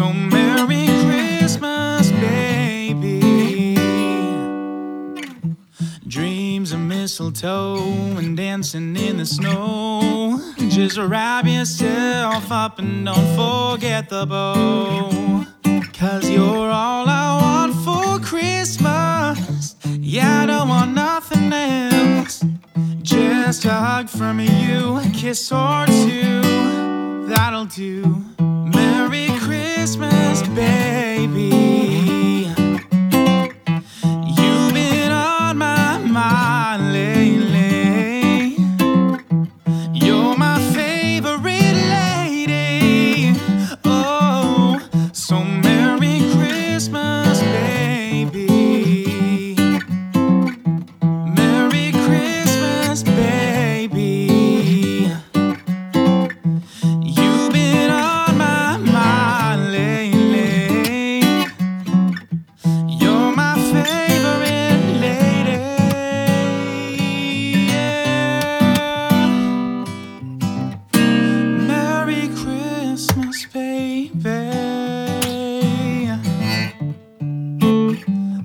So Merry Christmas, baby. Dreams of mistletoe and dancing in the snow. Just wrap yourself up and don't forget the bow. 'Cause you're all I want for Christmas. Yeah, I don't want nothing else. Just a hug from you, a kiss or two, that'll do. Merry Christmas, baby. You've been on my mind lately. You're my favorite lady. Oh, so Merry Christmas, baby. Merry Christmas, baby. You've been on my mind lately. You're my favorite lady. Yeah. Merry Christmas, baby.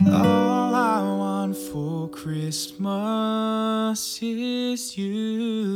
All I want for Christmas is you.